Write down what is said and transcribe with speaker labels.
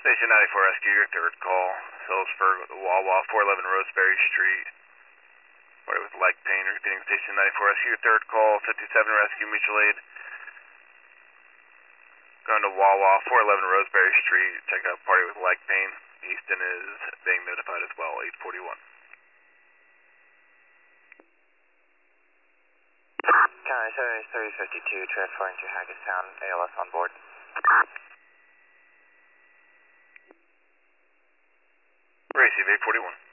Speaker 1: Station 94 Rescue, your third call. Phillipsburg, Wawa, 411 Roseberry Street. Party with leg pain. Repeating Station 94 Rescue, your third call. 57 Rescue, mutual aid. Going to Wawa, 411 Roseberry Street. Check out party with leg pain. Easton is being notified as well, 841.
Speaker 2: County 7352, transferring to Hackettstown, ALS on board.
Speaker 1: Receive 841.